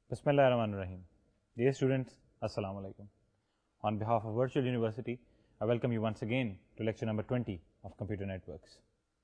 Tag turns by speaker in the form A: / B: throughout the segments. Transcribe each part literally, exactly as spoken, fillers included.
A: Bismillah ar-Rahman ar-Rahim. Dear students, Assalamu alaikum. On behalf of Virtual University, I welcome you once again to lecture number twenty of Computer Networks.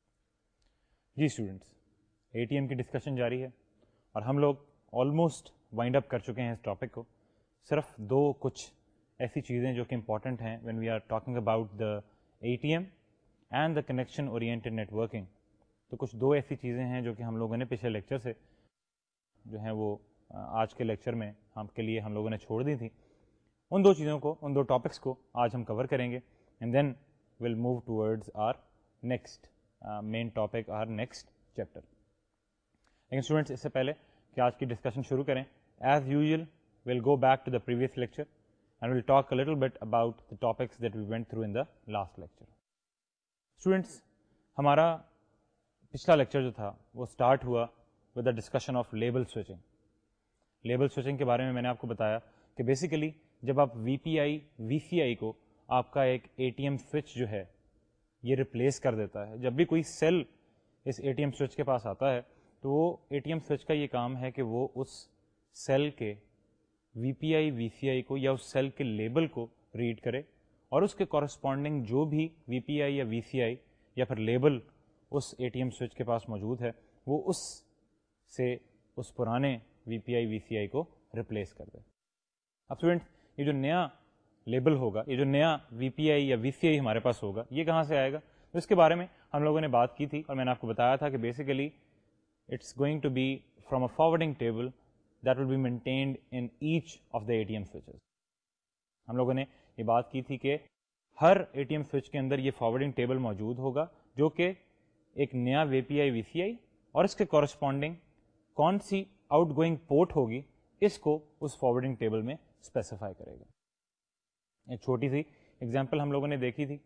A: जी students, A T M की discussion जारी है और हम लोग almost wind up कर चुके हैं इस टॉपिक को. सिर्फ दो कुछ ऐसी चीज़ें जो कि इम्पॉर्टेंट हैं when we are talking about the A T M and the connection oriented networking. तो कुछ दो ऐसी चीज़ें हैं जो कि हम लोगों ने पिछले लेक्चर से जो हैं वो आज के लेक्चर में आपके लिए हम लोगों ने छोड़ दी थी. उन दो चीज़ों को, उन दो टॉपिक्स को आज हम कवर करेंगे and then will move towards our next main topic, our next chapter. लेकिन स्टूडेंट्स, इससे पहले कि आज की डिस्कशन शुरू करें, as usual will go back to the previous lecture and will talk a little bit about the topics that we went through in the last lecture. Students, हमारा पिछला लेक्चर जो था वो स्टार्ट हुआ with the discussion of label switching. Label switching के बारे में मैंने आपको बताया कि बेसिकली जब आप V P I we C I को आपका एक ए टी एम स्विच जो है ये रिप्लेस कर देता है. जब भी कोई सेल इस ए टी एम स्विच के पास आता है तो वो ए टी एम स्विच का ये काम है कि वो उस सेल के V P I we C I को या उस सेल के लेबल को रीड करे और उसके कॉरस्पॉन्डिंग जो भी वी पी आई या वी सी आई या फिर लेबल उस ए टी एम स्विच के पास मौजूद है वो उस से उस पुराने V P I we C I को रिप्लेस कर दे. अब स्टूडेंट, ये जो नया लेबल होगा, ये जो नया वी पी आई या वी सी आई हमारे पास होगा, ये कहाँ से आएगा? तो इसके बारे में हम लोगों ने बात की थी और मैंने आपको बताया था कि basically it's going to be from a forwarding table that will be maintained in each of the A T M switches. हम लोगों ने ये बात की थी कि हर ए टी एम स्विच के अंदर ये फॉरवर्डिंग टेबल मौजूद होगा जो कि एक नया V P I we C I और इसके कॉरस्पॉन्डिंग कौन सी आउटगोइंग पोर्ट होगी इसको उस फॉरवर्डिंग टेबल में स्पेसिफाई करेगा. एक छोटी सी एग्जांपल हम लोगों ने देखी थी.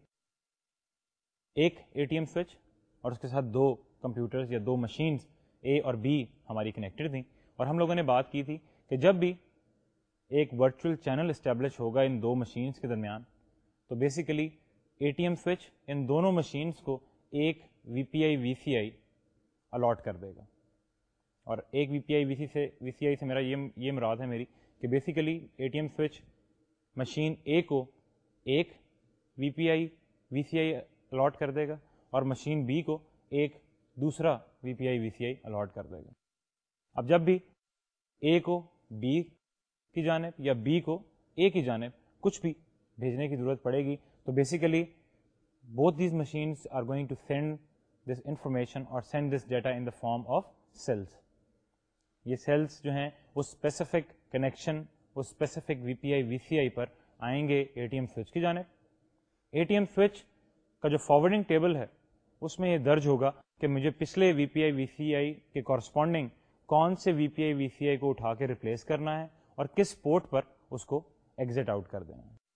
A: एक ए टी एम स्विच और उसके साथ दो कंप्यूटर्स या दो मशीन्स ए और बी हमारी कनेक्टेड थी और हम लोगों ने बात की थी कि जब भी एक वर्चुअल चैनल इस्टेब्लिश होगा इन दो मशीन्स के दरमियान तो basically A T M switch इन दोनों मशीन्स को एक V P I we C I allot कर देगा. और एक V P I we C से वी सी आई से मेरा ये ये मुराद है मेरी कि basically A T M switch machine A को एक V P I we C I allot कर देगा और मशीन बी को एक दूसरा V P I we C I allot कर देगा. अब जब भी ए को बी की जानिब या बी को ए की जानिब कुछ भी भेजने की ज़रूरत पड़ेगी तो basically both these machines are going to send this information और send this data in the form of cells. ये सेल्स जो हैं वो स्पेसिफिक कनेक्शन, वो specific V P I we C I पर आएंगे ए टी एम स्विच की जानिब. ए टी एम स्विच का जो फॉरवर्डिंग टेबल है उसमें ये दर्ज होगा कि मुझे पिछले V P I we C I के कॉरस्पॉन्डिंग कौन से V P I we C I को उठा के रिप्लेस करना है और किस पोर्ट पर उसको एग्जिट आउट कर देना है.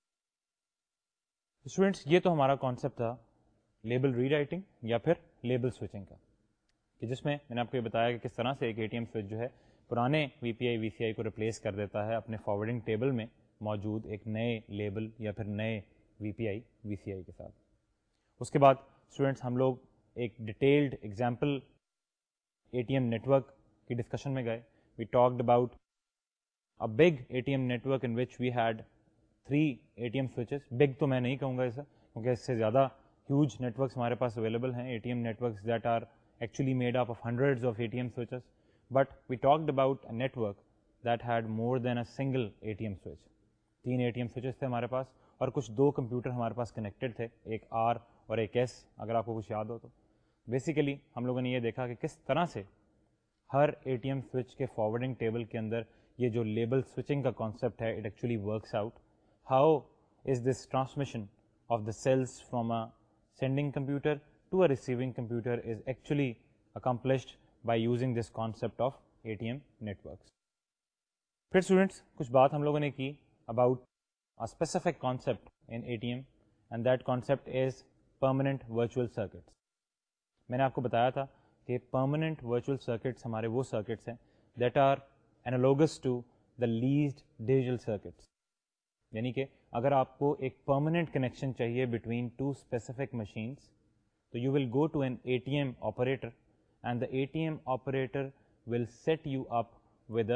A: स्टूडेंट्स, ये तो हमारा कॉन्सेप्ट था लेबल रीराइटिंग या फिर लेबल स्विचिंग का, कि जिसमें मैंने आपको ये बताया कि किस तरह से एक ए टी एम स्विच जो है पुराने V P I we C I को रिप्लेस कर देता है अपने फॉरवर्डिंग टेबल में मौजूद एक नए लेबल या फिर नए V P I we C I के साथ. उसके बाद स्टूडेंट्स, हम लोग एक detailed example A T M network की डिस्कशन में गए. We talked about a big A T M network in which we had three A T M switches. Big तो मैं नहीं कहूँगा इसे, क्योंकि इससे ज़्यादा ह्यूज नेटवर्क्स हमारे पास अवेलेबल हैं, A T M networks that are actually made up of hundreds of A T M switches, but we talked about a network that had more than a single A T M switch. तीन A T M switches थे हमारे पास और कुछ दो computer हमारे पास connected थे, एक R और एक S, अगर आपको कुछ याद हो तो. बेसिकली हम लोगों ने ये देखा कि किस तरह से हर A T M स्विच के फॉरवर्डिंग टेबल के अंदर ये जो लेबल स्विचिंग का कॉन्सेप्ट है, it actually works out. How is this transmission of the cells from a sending computer to a receiving computer is actually accomplished by using this concept of A T M networks. फिर students, कुछ बात हम लोगों ने की about a specific concept in A T M and that concept is permanent virtual circuits. मैंने आपको बताया था कि permanent virtual circuits हमारे वो circuits हैं that are analogous to the least digital circuits. यानी कि अगर आपको एक permanent connection चाहिए between two specific machines तो you will go to an A T M operator and the A T M operator will set you up with a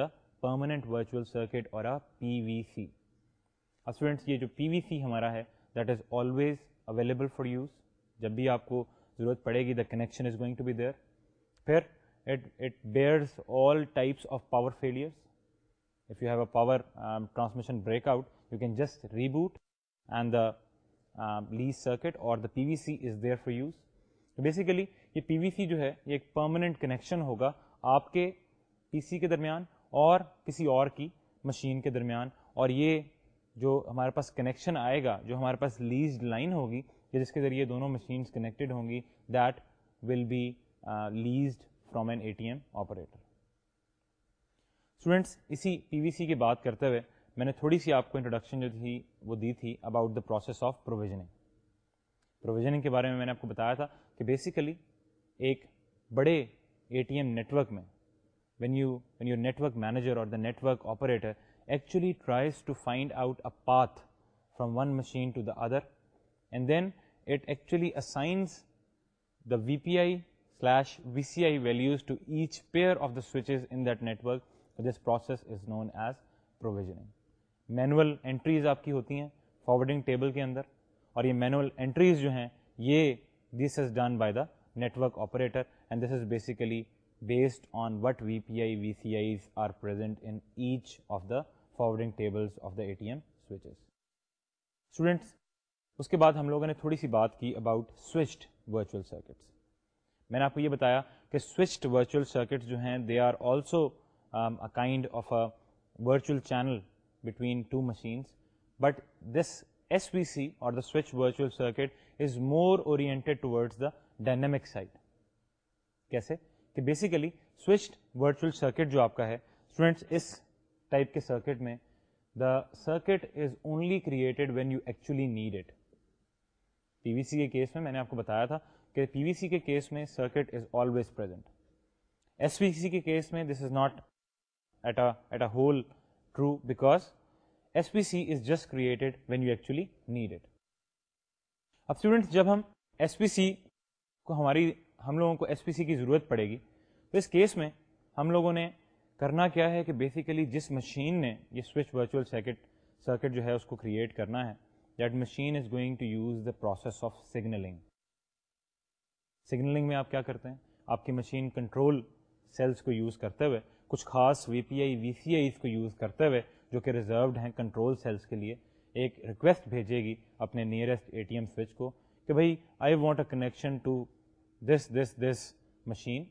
A: permanent virtual circuit or a P V C. اب students یہ جو P V C ہمارا ہے that is always available for use. جب بھی آپ کو ضرورت پڑے گی the connection is going to be there. پھر it it bears all types of power failures. if you have a power um, transmission breakout, you can just reboot and the um, lease circuit or the P V C is there for use. So basically یہ P V C جو ہے یہ ایک permanent connection ہوگا آپ کے پی سی کے درمیان اور کسی اور کی مشین کے درمیان, اور یہ جو ہمارے پاس کنیکشن آئے گا, جو ہمارے پاس لیزڈ لائن ہوگی جس کے ذریعے دونوں مشینس کنیکٹڈ ہوں گی, that will be leased from an A T M operator. Students اسی پی وی سی کی بات کرتے ہوئے میں نے تھوڑی سی آپ کو انٹروڈکشن جو تھی وہ دی تھی about the process of provisioning. Provisioning کے بارے میں میں نے آپ کو بتایا تھا کہ بیسیکلی ایک بڑے اے ٹی ایم نیٹورک میں when you when your network manager or the network operator actually tries to find out a path from one machine to the other, and then it actually assigns the V P I slash V C I values to each pair of the switches in that network. So this process is known as provisioning. Manual entries آپ کی ہوتی ہیں forwarding table کے اندر, اور یہ manual entries جو ہیں یہ this is done by the network operator, and this is basically based on what V P I, V C Is are present in each of the forwarding tables of the A T M switches. Students, اس کے بعد ہم لوگوں نے تھوڑی سی بات کی about switched virtual circuits. میں نے آپ کو یہ بتایا کہ switched virtual circuits جو ہیں they are also um, a kind of a virtual channel between two machines, but this S V C or the switched virtual circuit is more oriented towards the dynamic side. کیسے کہ basically switched virtual circuit جو آپ کا ہے students, اس type کے circuit میں the circuit is only created when you actually need it. P V C کے کیس میں میں نے آپ کو بتایا تھا کہ پی وی سی کے کیس میں circuit is always present. S V C کے کیس میں this is not at at a whole true, because S V C is just created when you actually need it. اب students جب ہم S V سی کو ہماری ہم لوگوں کو ایس پی سی کی ضرورت پڑے گی تو اس کیس میں ہم لوگوں نے کرنا کیا ہے کہ بیسیکلی جس مشین نے یہ سوئچ ورچوئل سرکٹ سرکٹ جو ہے اس کو کریٹ کرنا ہے, that machine is going to use the process of signalling. Signalling میں آپ کیا کرتے ہیں, آپ کی مشین کنٹرول سیلس کو یوز کرتے ہوئے کچھ خاص وی پی آئی وی سی آئیز کو یوز کرتے ہوئے جو کہ ریزروڈ ہیں کنٹرول سیلس کے لیے, ایک ریکویسٹ بھیجے گی اپنے nearest A T M switch کو کہ بھائی I want a connection to this this this machine,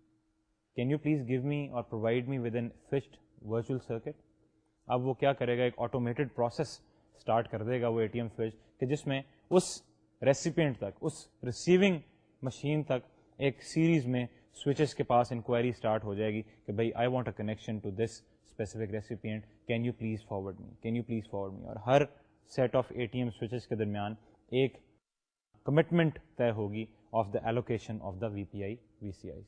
A: can you please give me or provide me with an switched virtual circuit. اب وہ کیا کرے گا, ایک آٹومیٹڈ پروسیس اسٹارٹ کر دے گا وہ اے ٹی ایم سوئچ کہ جس میں اس ریسیپینٹ تک, اس ریسیونگ مشین تک ایک سیریز میں سوئچز کے پاس انکوائری اسٹارٹ ہو جائے گی کہ بھائی I want a connection to this specific recipient, can you please forward me can you please forward me اور ہر set of A T M switches کے درمیان ایک کمٹمنٹ طے ہوگی of the allocation of the V P I V C Is.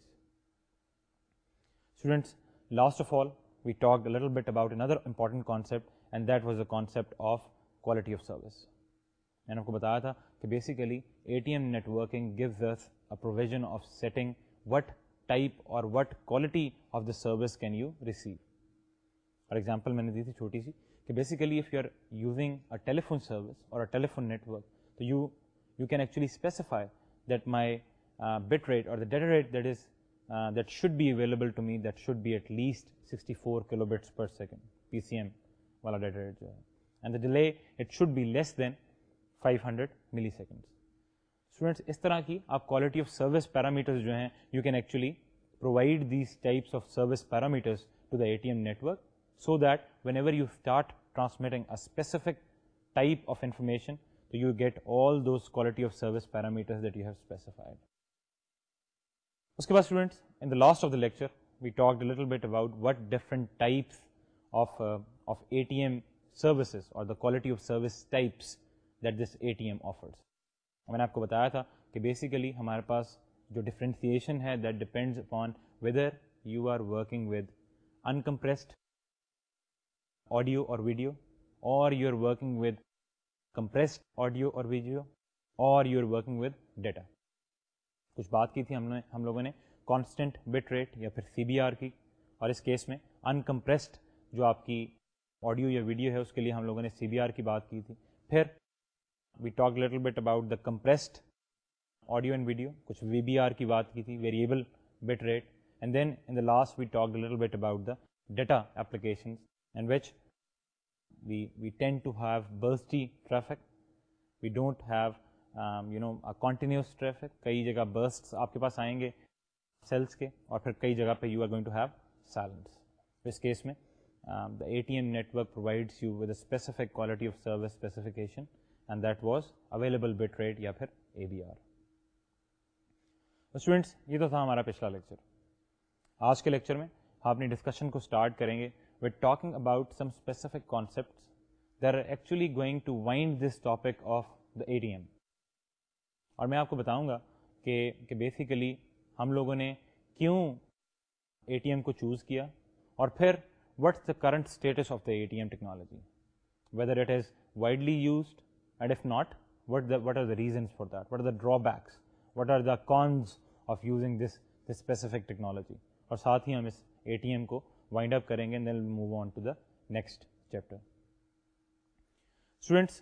A: Students, last of all we talked a little bit about another important concept, and that was the concept of quality of service. میں نے آپ کو بتایا تھا کہ basically A T M networking gives us a provision of setting what type or what quality of the service can you receive. For example میں نے دی تھی چھوٹی سی کہ basically if you are using a telephone service or a telephone network, so you you can actually specify that my uh, bit rate or the data rate that is uh, that should be available to me, that should be at least sixty-four kilobits per second, P C M wala data rate jo hai, and the delay it should be less than five hundred milliseconds. Students, اس طرح کی آپ quality of service parameters جو ہیں you can actually provide these types of service parameters to the A T M network so that whenever you start transmitting a specific type of information, so you get all those quality of service parameters that you have specified. Uske baad students, in the last of the lecture we talked a little bit about what different types of uh, of A T M services or the quality of service types that this A T M offers. میں نے آپ کو بتایا تھا کہ basically ہمارے پاس جو differentiation ہے that depends upon whether you are working with uncompressed audio or video, or you are working with compressed audio or video, or you are working with data. کچھ بات کی تھی ہم نے ہم لوگوں نے کانسٹنٹ بٹ ریٹ یا پھر سی بی آر کی, اور اس کیس میں انکمپریسڈ جو آپ کی آڈیو یا ویڈیو ہے اس کے لیے ہم لوگوں نے سی بی آر کی بات کی تھی. پھر we talk little bit about the compressed audio and video, کچھ وی بی آر کی بات کی تھی, variable bit rate. And then in the last we talk little bit about the data applications in which we we tend to have bursty traffic. We don't have um, you know a continuous traffic. کئی جگہ bursts آپ کے پاس آئیں گے sales کے, اور پھر کئی جگہ پہ you are going to have silence. اس کیس میں um, the A T M network provides you with a specific quality of service specification and that was available bit rate یا پھر A B R. اسٹوڈینٹس یہ تو تھا ہمارا پچھلا lecture. آج کے لیکچر میں ہم اپنی ڈسکشن کو اسٹارٹ کریں گے with talking about some specific concepts that are actually going to wind this topic of the A T M. اور میں آپ کو بتاؤں گا کہ کہ بیسیکلی ہم لوگوں نے کیوں اے ٹی ایم کو چوز کیا, اور پھر what's the current status of the A T M technology, whether it is widely used and if not what the what are the reasons for that, what are the drawbacks, what are the cons of using this this specific technology. اور ساتھ ہی ہم اس A T M کو wind up کریں گے, then we'll move on to the next chapter. Students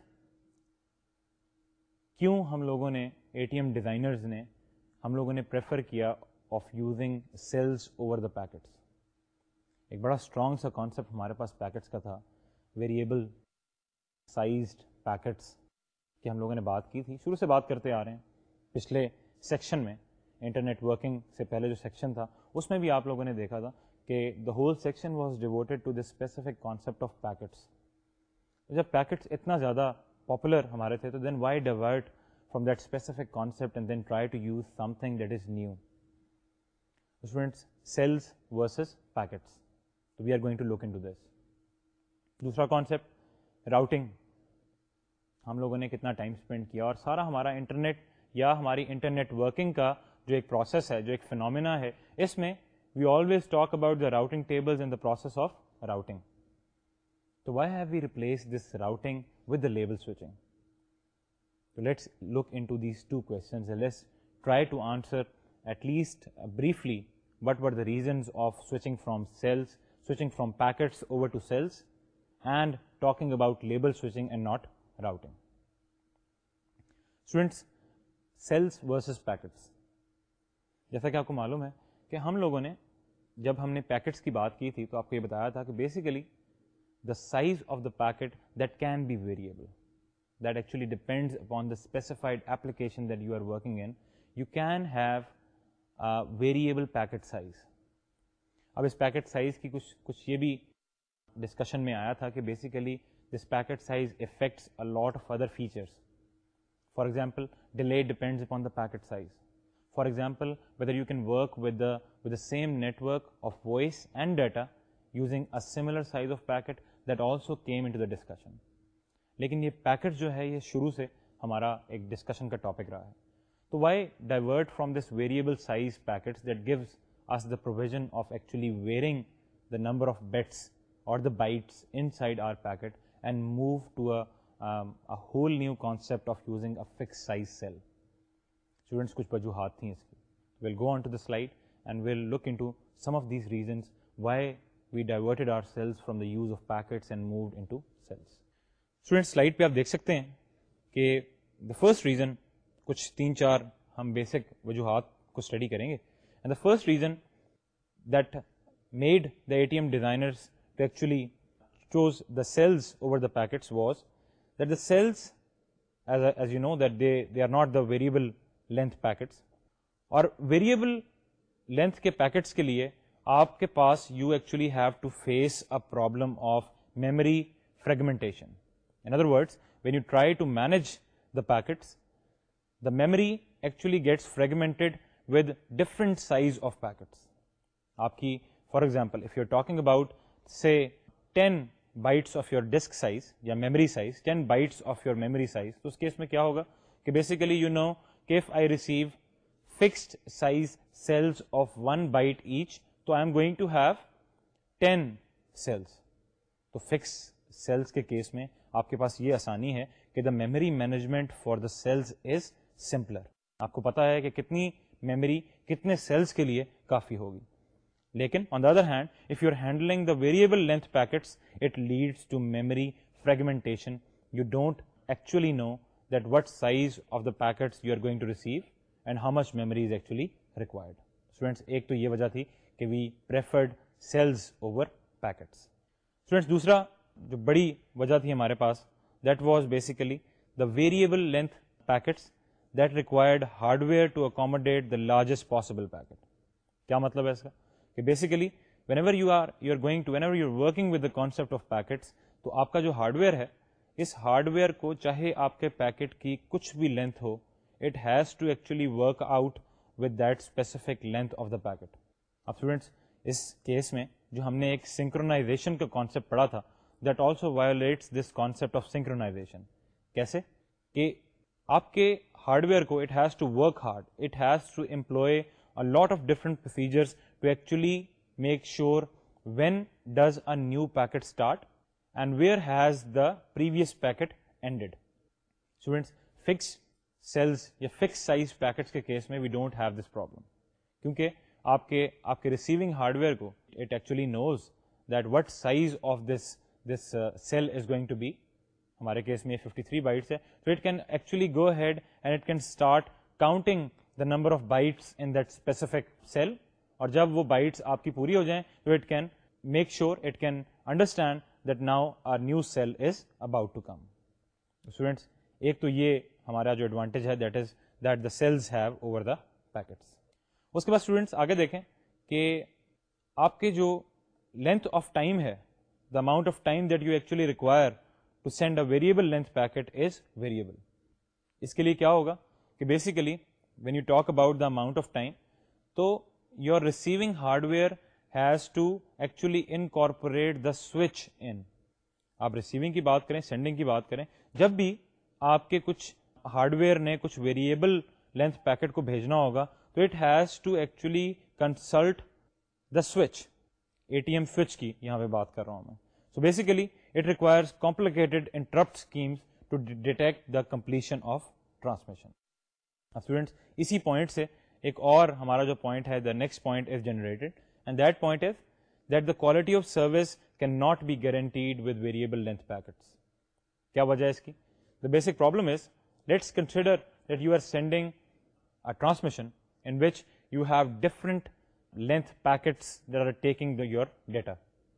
A: کیوں ہم لوگوں نے اے ٹی ایم ڈیزائنرز نے ہم لوگوں نے پریفر کیا of using cells over the packets. ایک بڑا اسٹرانگ سا کانسیپٹ ہمارے پاس پیکٹس کا تھا, ویریبل سائزڈ پیکٹس کی ہم لوگوں نے بات کی تھی, شروع سے بات کرتے آ رہے ہیں. پچھلے سیکشن میں انٹرنیٹ ورکنگ سے پہلے جو سیکشن تھا اس میں بھی آپ لوگوں نے دیکھا تھا کہ the whole section was devoted to this specific concept of packets. جب پیکٹس اتنا زیادہ پاپولر ہمارے تھے تو then why divert from that specific concept and then try to use something that is new. Students cells versus packets, تو we are going to look into this. دوسرا concept routing, ہم لوگوں نے کتنا time spend کیا, اور سارا ہمارا انٹرنیٹ یا ہماری انٹرنیٹ ورکنگ کا جو ایک پروسیس ہے, جو ایک فینومینا ہے, اس میں we always talk about the routing tables and the process of routing. So why have we replaced this routing with the label switching? So let's look into these two questions and let's try to answer at least uh, briefly what were the reasons of switching from cells, switching from packets over to cells, and talking about label switching and not routing. Students, cells versus packets. جیسا کہ آپ کو معلوم ہے کہ ہم لوگوں نے جب ہم نے پیکٹس کی بات کی تھی تو آپ کو یہ بتایا تھا کہ basically the size of the packet that can be variable, that actually depends upon the specified application that you are working in. You can have variable packet size. اب اس پیکٹ سائز کی کچھ کچھ یہ بھی ڈسکشن میں آیا تھا کہ basically this packet size affects a lot of other features. For example delay depends upon the packet size. For example, whether you can work with the with the same network of voice and data using a similar size of packet, that also came into the discussion. لیکن یہ packet جو ہے یہ شروع سے ہمارا ایک discussion کا ٹاپک رہا ہے. تو why divert from this variable size packets that gives us the provision of actually varying the number of bits or the bytes inside our packet and move to a um, a whole new concept of using a fixed size cell. Students کچھ وجوہات تھیں اس کی. We'll go on to the slide and we'll look into some of these reasons why we diverted our cells from the use of packets and moved into cells. Student slide پہ آپ دیکھ سکتے ہیں کہ دا first reason, کچھ تین چار ہم بیسک وجوہات کو اسٹڈی کریں گے. And the first reason that made the A T M designers to actually choose the cells over the packets was that the cells as as you know that they they are not the variable length packets. اور variable length کے packets کے لیے آپ کے پاس you actually have to face a problem of memory fragmentation. In other words, when you try to manage the packets, the memory actually gets fragmented with different size of packets. آپ کی for example if you are talking about say ten bytes of your disk size یا memory size, ten bytes of your memory size, تو اس case میں کیا ہوگا کہ basically you know کہ if I receive fixed size cells of one byte each, تو I am going to have ten cells. تو fixed cells کے کیس میں آپ کے پاس یہ آسانی ہے کہ the memory management for the cells is simpler. آپ کو پتا ہے کہ کتنی میموری کتنے سیلز کے لیے کافی ہوگی. لیکن on the other hand if you are handling the variable length packets it leads to memory fragmentation. You don't actually know that what size of the packets you are going to receive and how much memory is actually required. Students ایک تو یہ وجہ تھی کہ we preferred cells over packets. Students دوسرا جو بڑی وجہ تھی ہمارے پاس that was basically the variable length packets that required hardware to accommodate the largest possible packet. کیا مطلب ہے اس کا کہ basically whenever you are you are going to whenever you are working with the concept of packets, تو آپ کا جو ہارڈ ویئر ہے اس ہارڈ ویئر کو چاہے آپ کے پیکٹ کی کچھ بھی لینتھ ہو it has to actually work out with that specific length of the packet. اب اسٹوڈینٹس اس کیس میں جو ہم نے ایک سنکرونائزیشن کا کانسیپٹ پڑھا تھا that also violates this concept of synchronisation. کیسے کہ آپ کے ہارڈ ویئر کو it has to work hard, it has to employ a lot of different procedures to actually make sure when does a new packet start and where has the previous packet ended. Students, fixed cells یا fixed size packets کے case میں we don't have this problem کیونکہ آپ کے آپ کے receiving hardware کو it actually knows that what size of this this uh, cell is going to be. ہمارے کیس میں ففٹی تھری بائٹس ہے, so it can actually go ahead and it can start counting the number of bytes in that specific cell, اور جب وہ bytes آپ کی پوری ہو جائیں تو it can make sure it can understand that now our new cell is about to come. Students, ایک تو یہ ہمارا جو ایڈوانٹیج ہے that is that the cells have over the packets. اس کے بعد اسٹوڈینٹس آگے دیکھیں کہ آپ کے جو length of time ہے, the amount of time that you actually require to send a variable length packet is variable. اس کے لیے کیا ہوگا کہ basically when you talk about the amount of time, so your receiving hardware has to actually incorporate the switch in. آپ receiving کی بات کریں, sending کی بات کریں, جب بھی آپ کے کچھ ہارڈ ویئر نے کچھ ویریبل لینتھ پیکٹ کو بھیجنا ہوگا تو it has to actually consult the switch, A T M switch کی یہاں پہ بات کر رہا ہوں میں. So basically it requires complicated interrupt schemes to detect the completion of transmission. Students اسی پوائنٹ سے ایک اور ہمارا جو پوائنٹ ہے, the next point is generated and that point is that the quality of service can not be guaranteed with variable length packets. کیا وجہ ہے اس کی؟ The basic problem is let's consider that you are sending a transmission in which you have different length packets that are taking the, your data.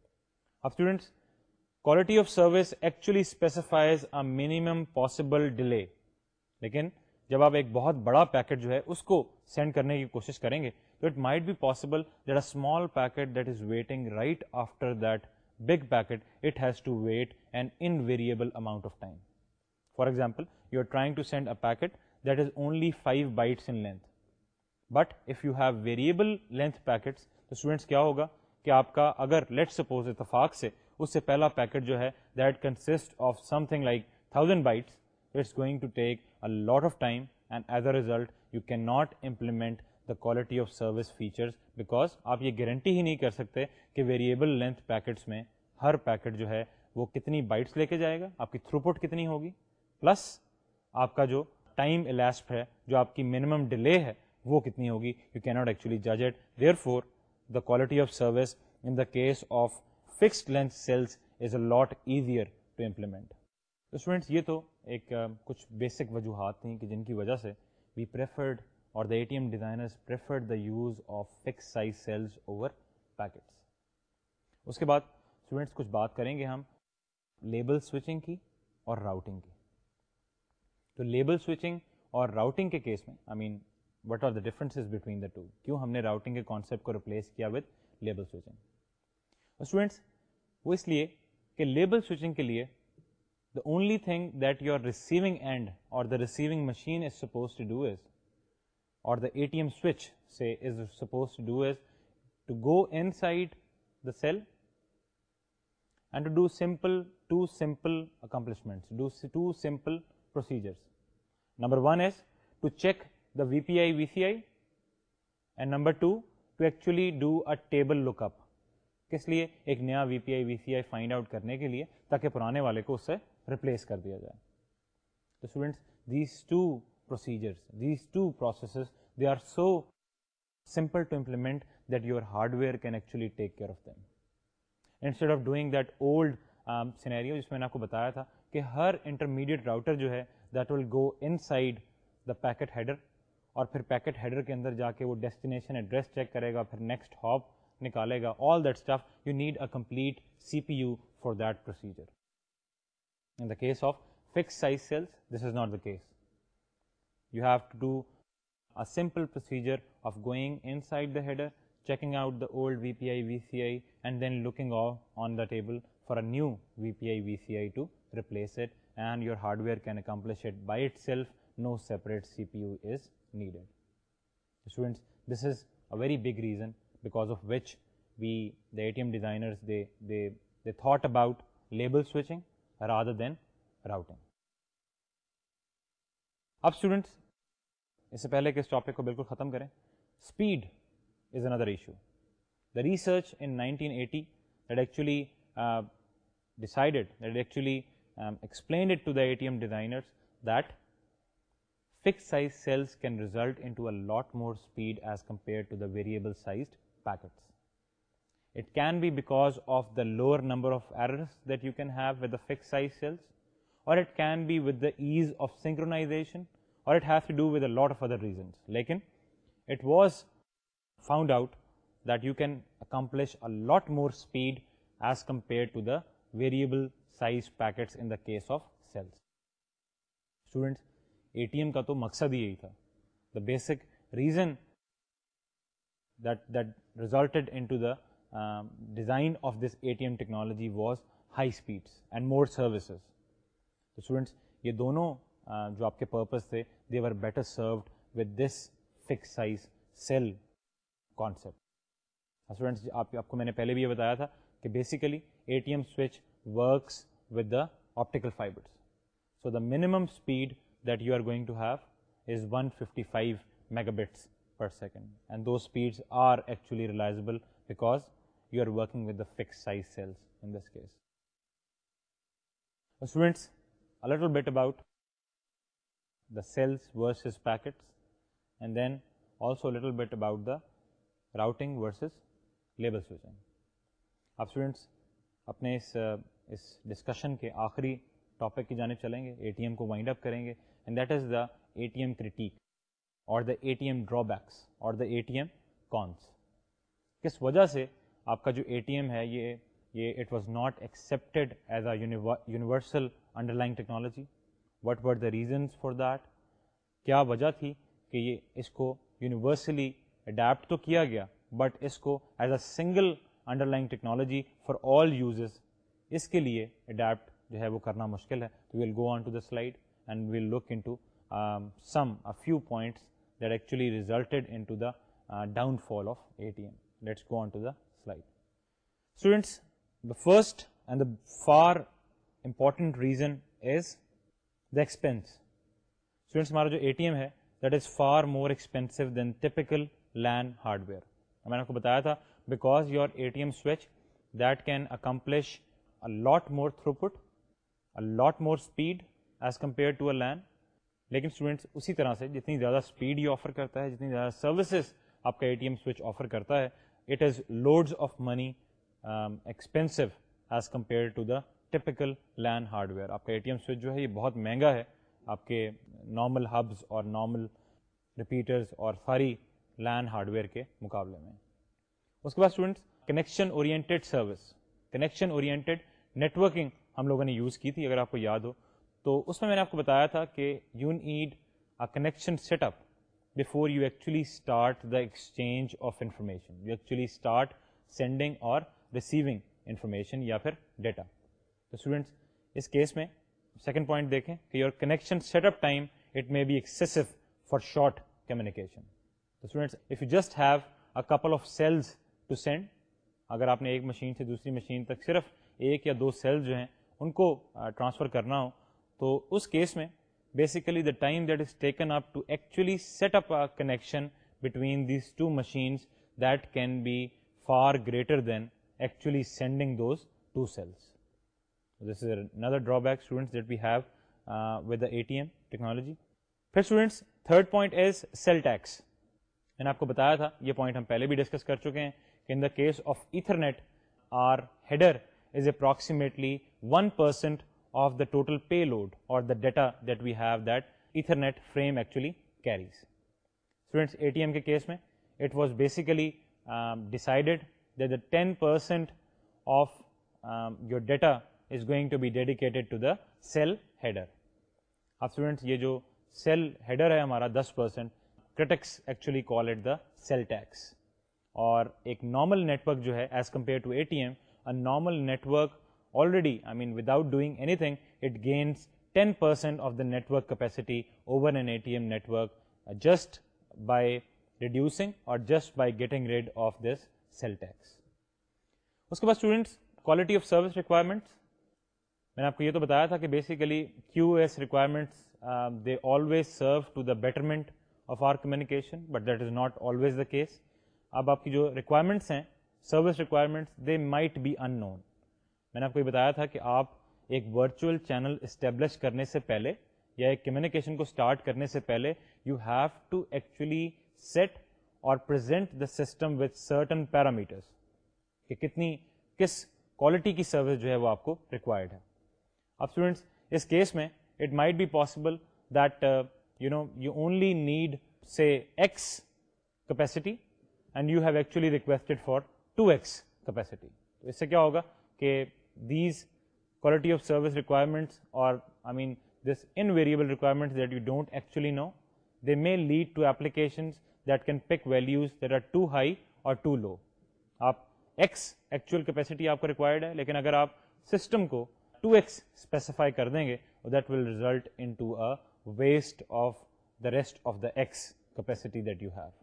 A: Now students, quality of service actually specifies a minimum possible delay. لیکن جب آپ ایک بہت بڑا packet جو ہے اس کو send کرنے کی کوشش کریں گے تو it might be possible that a small packet that is waiting right after that big packet it has to wait an invariable amount of time. For example, you are trying to send a packet that is only five bytes in length, but if you have variable length packets تو students کیا ہوگا کہ آپ کا اگر let suppose اتفاق سے اس سے پہلا پیکٹ جو ہے that consist of something like thousand bytes, it's going to take a lot of time and as a result you can not implement the quality of service features because آپ یہ guarantee ہی نہیں کر سکتے کہ variable length packets میں ہر packet جو ہے وہ کتنی بائٹس لے کے جائے گا, آپ کی تھرو پٹ کتنی ہوگی, پلس آپ کا جو ٹائم elapsed ہے, جو آپ کی منیمم ڈیلے ہے وہ کتنی ہوگی. یو کی ناٹ ایکچولی جج it. Therefore the quality of service in the case of fixed length cells is a lot easier to implement. تو اسٹوڈینٹس یہ تو ایک uh, کچھ بیسک وجوہات تھیں کہ جن کی وجہ سے وی پریفرڈ اور the A T M designers preferred the use of fix size cells over packets. اس کے بعد اسٹوڈینٹس کچھ بات کریں گے ہم لیبل سوئچنگ کی اور راؤٹنگ کی. تو لیبل سوئچنگ اور راؤٹنگ کے کیس میں I mean what are the differences between the two, کیوں ہم نے راؤٹنگ کے کانسیپٹ کو ریپلیس کیا ود لیبل سوئچنگ. اسٹوڈینٹس وہ اس لیے کہ لیبل سوئچنگ کے لیے the only thing that your receiving end or the receiving machine is suppose to do is or the A T M switch سے is suppose to do is to go inside the cell and to do simple two simple accomplishments, do two simple procedures. Number one is to check the V P I V C I and number two to actually do a table lookup. کس لیے؟ ایک نیا V P I V C I find out کرنے کے لیے تاکہ پرانے والے کو اس سے ریپلیس کر دیا جائے. تو students these two procedures, these two processes, they are so simple to implement that your hardware can actually take care of them. Instead of doing that old um, scenario جس میں نے آپ کو بتایا تھا کہ ہر انٹرمیڈیٹ راؤٹر جو ہے that will go inside the packet header, اور پھر پیکٹ ہیڈر کے اندر جا کے وہ ڈیسٹینیشن ایڈریس چیک کرے گا, پھر نیکسٹ ہاپ نکالے گا, all that stuff, you need a complete C P U for that procedure. In the case of fixed size cells, this is not the case. You have to do a simple procedure of going inside the header, checking out the old V P I, V C I, and then looking off on the table for a new V P I, V C I to replace it, and your hardware can accomplish it by itself. No separate C P U is needed. Students, this is a very big reason because of which we, the A T M designers, they they they thought about label switching rather than routing. اب students اس سے پہلے کہ اس topic کو بالکل ختم کریں, speed is another issue. The research in nineteen eighty that actually decided, that actually um, explained it to the A T M designers that fixed size cells can result into a lot more speed as compared to the variable sized packets. It can be because of the lower number of errors that you can have with the fixed size cells, or it can be with the ease of synchronization, or it has to do with a lot of other reasons. Lekin it was found out that you can accomplish a lot more speed as compared to the variable size packets in the case of cells. Students, A T M کا تو مقصد ہی یہی تھا. The basic reason that that resulted into the um, design of this A T M technology was high speeds and more services. So students, یہ دونوں uh, جو آپ کے purpose تھے, they were better served with this fixed size cell concept. Students, آپ آپ کو میں نے پہلے بھی یہ بتایا تھا کہ basically A T M switch works with the optical fibers. So the minimum speed that you are going to have is one hundred fifty-five megabits per second, and those speeds are actually realizable because you are working with the fixed size cells in this case. So students, a little bit about the cells versus packets, and then also a little bit about the routing versus label switching. اب students اپنے اس اس discussion کے آخری topic کی جانب چلیں گے, اے T M کو وائنڈ اپ کریں گے, and that is the A T M critique or the A T M drawbacks or the A T M کونس. کس وجہ سے آپ کا جو اے ٹی ایم ہے یہ یہ it was not accepted as a universal underlying technology, what were the reasons for that, کیا وجہ تھی کہ یہ اس کو یونیورسلی اڈیپٹ تو کیا گیا بٹ اس کو as a single underlying technology for all uses اس کے لیے اڈیپٹ جو ہے وہ کرنا مشکل ہے. تو we'll go on to the slide and we'll look into some a few points that actually resulted into the downfall of A T M. Let's go on to the slide. Students, the first and the far important reason is the expense. Students, ہمارا جو A T M ہے that is far more expensive than typical LAN hardware. میں نے آپ کو بتایا تھا because your A T M switch that can accomplish a lot more throughput, a lot more speed as compared to a LAN. لیکن students اسی طرح سے جتنی زیادہ اسپیڈ یہ آفر کرتا ہے, جتنی زیادہ سروسز آپ کا A T M switch offer کرتا ہے, it is loads of money expensive as compare to the typical LAN hardware. آپ کا اے ٹی ایم سوئچ جو ہے یہ بہت مہنگا ہے آپ کے نارمل ہبز اور نارمل ریپیٹرز اور ساری لین ہارڈ ویئر کے مقابلے میں. اس کے بعد students, connection oriented service, connection oriented networking ہم لوگوں نے یوز کی تھی اگر آپ کو یاد ہو. تو اس میں میں نے آپ کو بتایا تھا کہ you need a connection set up before you actually start the exchange of information, you actually start sending اور ریسیونگ انفارمیشن یا پھر ڈیٹا. تو اسٹوڈنٹس اس کیس میں سیکنڈ پوائنٹ دیکھیں کہ your connection set up time it may be excessive for short communication. تو students if you just have a couple of cells to send, اگر آپ نے ایک مشین سے دوسری مشین تک صرف ایک یا دو سیلز جو ہیں ان کو ٹرانسفر کرنا ہو, تو اس کیس میں basically the time that is taken up to actually set up a connection between these two machines that can be far greater than actually sending those two cells. This is another drawback students that we have uh, with the A T M technology. پھر students third point is cell tax. میں نے آپ کو بتایا تھا, یہ point ہم پہلے بھی ڈسکس کر چکے ہیں کہ in the case of Ethernet our header is approximately one percent of the total payload or the data that we have that Ethernet frame actually carries. Students, A T M کے case میں it was basically um, decided that the ten percent of um, your data is going to be dedicated to the cell header. اب students یہ جو cell header ہے ہمارا دس percent, critics actually call it the cell tax. اور ایک normal network جو ہے as compare to A T M, a normal network already, I mean without doing anything, it gains ten percent of the network capacity over an A T M network uh, just by reducing or just by getting rid of this cell tax. اس کے بعد students quality of service requirements, میں نے آپ کو یہ تو بتایا تھا کہ basically Q S requirements they always serve to the betterment of our communication, but that is not always the case. اب آپ کی جو ریکوائرمنٹس ہیں service requirements they might be unknown. میں نے آپ کو یہ بتایا تھا کہ آپ ایک ورچوئل چینل اسٹیبلش کرنے سے پہلے یا ایک کمیونیکیشن کو اسٹارٹ کرنے سے پہلے you have to actually set اور present the system with certain parameters کہ کتنی کس کوالٹی کی سروس جو ہے وہ آپ کو ریکوائرڈ ہے. اب اسٹوڈینٹس اس کیس میں it might be possible that you know you only need say X capacity and you have actually requested for two X capacity. تو اس سے کیا ہوگا کہ these quality of service requirements or I mean this invariable requirements that you don't actually know, they may lead to applications that can pick values that are too high or too low. آپ x actual capacity آپ کو required ہے, لیکن اگر آپ system کو to x specify کر دیں گے that will result into a waste of the rest of the x capacity that you have.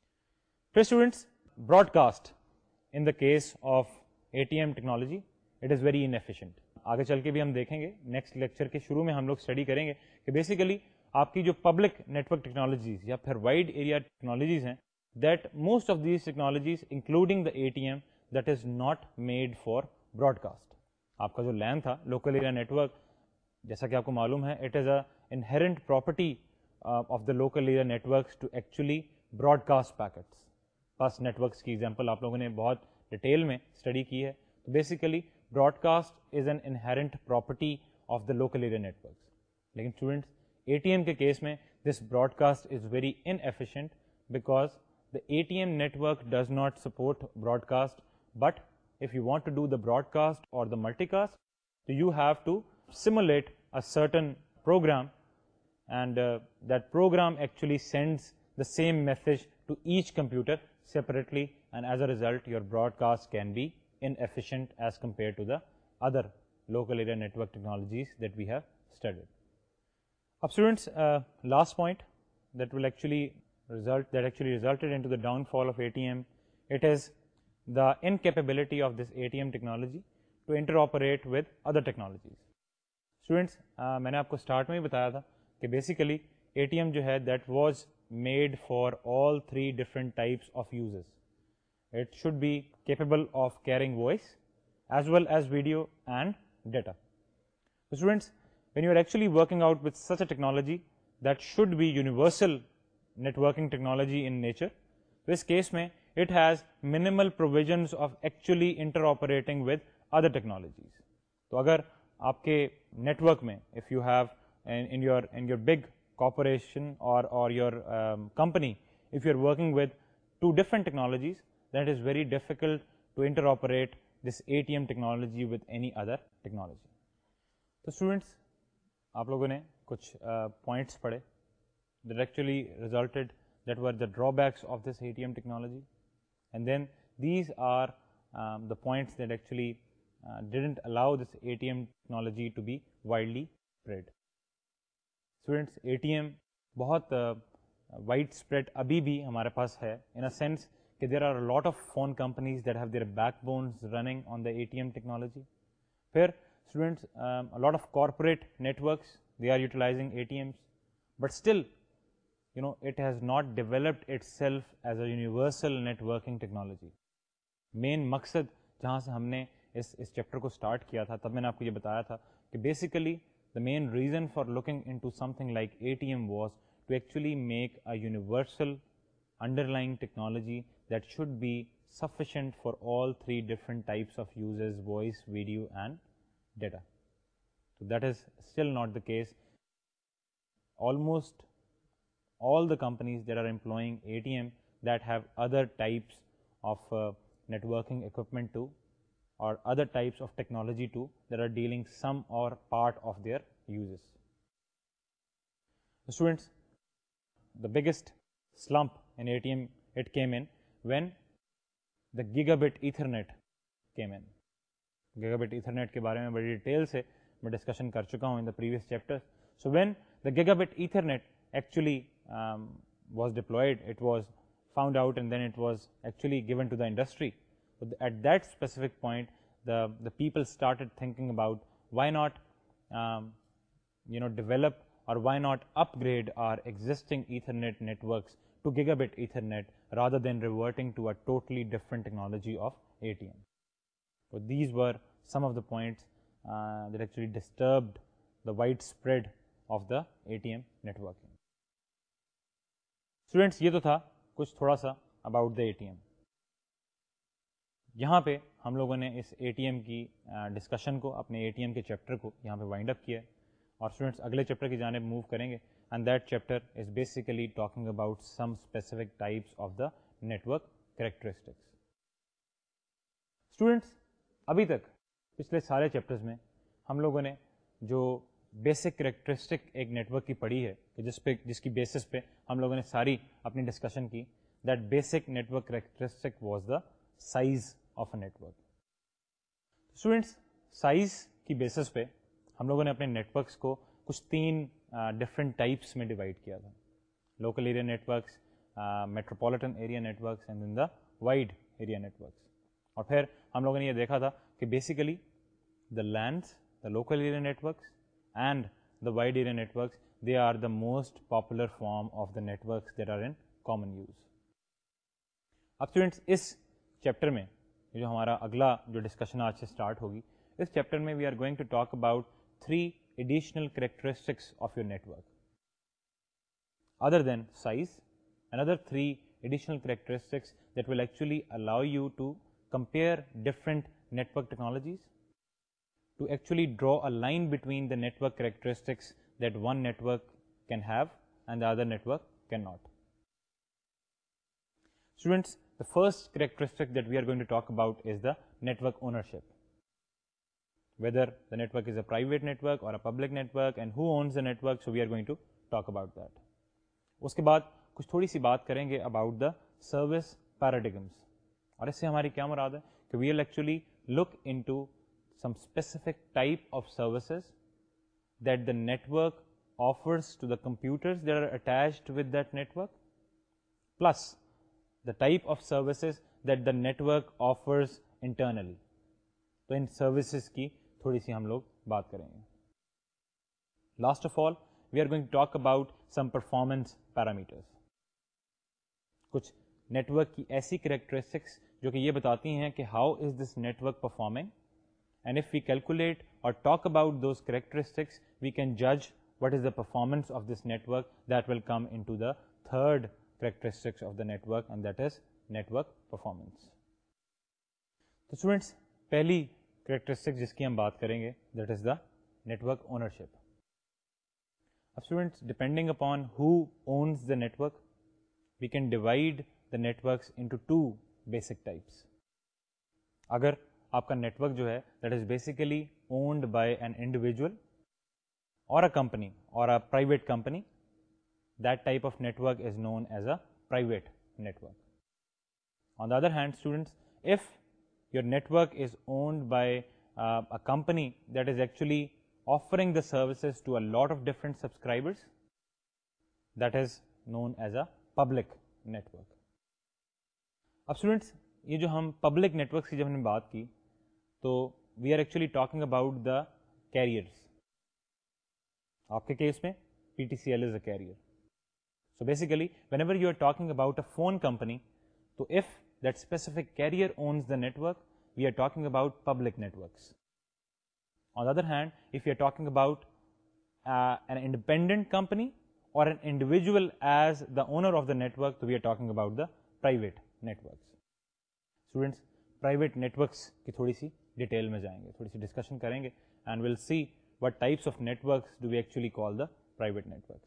A: Dear students, broadcast in the case of A T M technology, it is very inefficient. آگے چل کے بھی ہم دیکھیں گے, next lecture کے شروع میں ہم لوگ اسٹڈی کریں گے کہ بیسیکلی آپ کی جو پبلک نیٹورک ٹیکنالوجیز یا پھر وائڈ ایریا ٹیکنالوجیز ہیں, that most of these technologies including the A T M that is not made for broadcast. آپ کا جو لین تھا لوکل ایریا نیٹورک, جیسا کہ آپ کو معلوم ہے, it is an inherent property of the local area networks to actually broadcast packets. Bus networks کی ایگزامپل آپ لوگوں نے بہت ڈیٹیل میں اسٹڈی کی ہے. تو basically broadcast is an inherent property of the local area networks. لیکن اسٹوڈینٹس اے ٹی ایم کے کیس میں this broadcast is very inefficient because the A T M network does not support broadcast, but if you want to do the broadcast or the multicast, so you have to simulate a certain program and uh, that program actually sends the same message to each computer separately, and as a result your broadcast can be inefficient as compared to the other local area network technologies that we have studied. Up students, uh, last point that will actually result that actually resulted into the downfall of A T M, it is the incapability of this A T M technology to interoperate with other technologies. Students, uh, میں نے آپ کو start میں ہی بتایا تھا کہ basically A T M جو ہے that was made for all three different types of users. It should be capable of carrying voice as well as video and data. So students, when you are actually working out with such a technology that should be universal networking technology in nature, this case mein it has minimal provisions of actually interoperating with other technologies. تو اگر آپ کے network میں if you have in, in your in your big corporation or or your um, company, if you are working with two different technologies, then it is very difficult to interoperate this A T M technology with any other technology. تو students آپ لوگوں نے کچھ points پڑھے that actually resulted that were the drawbacks of this A T M technology, and then these are um, the points that actually uh, didn't allow this A T M technology to be widely spread. Students, A T M بہت widespread ابھی بھی ہمارے پاس ہے in a sense کہ there are a lot of phone companies that have their backbones running on the A T M technology. پھر students, um, a lot of corporate networks, they are utilizing A T Ms, but still, you know, it has not developed itself as a universal networking technology. مین مقصد جہاں سے ہم نے اس اس chapter کو start کیا تھا تب میں نے آپ کو یہ بتایا تھا کہ basically the main reason for looking into something like A T M was to actually make a universal underlying technology that should be sufficient for all three different types of users: voice, video, and data. So that is still not the case. Almost all the companies that are employing A T M that have other types of uh, networking equipment too, or other types of technology too, that are dealing some or part of their uses. So students, the biggest slump in A T M, it came in when the gigabit ethernet came in. Gigabit ethernet کے بارے میں بڑی detail سے میں discussion کر چکا ہوں in the previous chapters. So when the gigabit ethernet actually um, was deployed, it was found out and then it was actually given to the industry. But at that specific point, the the people started thinking about why not um, you know develop or why not upgrade our existing Ethernet networks to gigabit Ethernet rather than reverting to a totally different technology of A T M. So these were some of the points uh, that actually disturbed the widespread of the A T M networking. Students, یہ تو تھا کچھ تھوڑا سا about the A T M. یہاں پہ ہم لوگوں نے اس اے ٹی ایم کی ڈسکشن کو، اپنے اے ٹی ایم کے چیپٹر کو یہاں پہ وائنڈ اپ کیا ہے، اور اسٹوڈنٹس اگلے چیپٹر کی جانب موو کریں گے، and that chapter is basically talking about some specific types of the network characteristics. Students, ابھی تک پچھلے سارے چیپٹرز میں ہم لوگوں نے جو بیسک کریکٹرسٹک ایک نیٹورک کی پڑھی ہے، کہ جس پہ جس کی بیسس پہ ہم لوگوں نے ساری اپنی ڈسکشن کی، that basic network characteristic was the size of a network. Students, size کی بیسس پہ ہم لوگوں نے اپنے نیٹورکس کو کچھ تین ڈفرینٹ ٹائپس میں ڈیوائڈ کیا تھا: local area networks, metropolitan area networks and then the wide area networks. اور پھر ہم لوگوں نے یہ دیکھا تھا کہ basically the LANs, the local area networks and the wide area networks, they are the most popular form of the networks that are in common use. اب اسٹوڈینٹس، اس چیپٹر میں جو ہمارا اگلا جو ڈسکشن آج سے اسٹارٹ ہوگی، اس چیپٹر میں we are going to talk about three additional characteristics of your network. Other than size, another three additional characteristics that will actually allow you to compare different network technologies, to actually draw a line between the network characteristics that one network can have and the other network cannot. Students, the first characteristic that we are going to talk about is the network ownership. Whether the network is a private network or a public network, and who owns the network, so we are going to talk about that. اس کے بعد کچھ تھوڑی سی بات کریں گے about the service پیراڈگمس، اور اس سے ہماری کیا مراد ہے کہ we will actually look into some specific type of services that the network offers to the computers that are attached with that network, plus the type of services that the network offers internally. تو ان services کی تھوڑی سی ہم لوگ بات کریں گے. Last of all we are going to talk about some performance parameters. کچھ نیٹورک کی ایسی کریکٹرسٹکس جو کہ یہ بتاتی ہیں کہ how is this network performing, and if we calculate or talk about those characteristics, we can judge what is the performance of this network. That will come into the third characteristics of the network, and that is network performance. تو students, پہلی characteristic جس کی ہم بات کریں گے that is the network ownership. Now students, depending upon who owns the network, we can divide the networks into two basic types. اگر آپ کا نیٹورک جو ہے that is basically owned by an individual or a company or a private company, that type of network is known as a private network. On the other hand, students, if your network is owned by uh, a company that is actually offering the services to a lot of different subscribers, that is known as a public network. اب students, یہ جو ہم public networks کی جب ہم نے بات کی تو we are actually talking about the carriers. آپ کے کیس میں P T C L is a carrier. So basically whenever you are talking about a phone company, تو if that specific carrier owns the network, we are talking about public networks. On the other hand, if you are talking about uh, an independent company or an individual as the owner of the network, so we are talking about the private networks. Students, private networks کی تھوڑی سی detail میں جائیں گے, تھوڑی سی discussion کریں گے, and we'll see what types of networks do we actually call the private networks.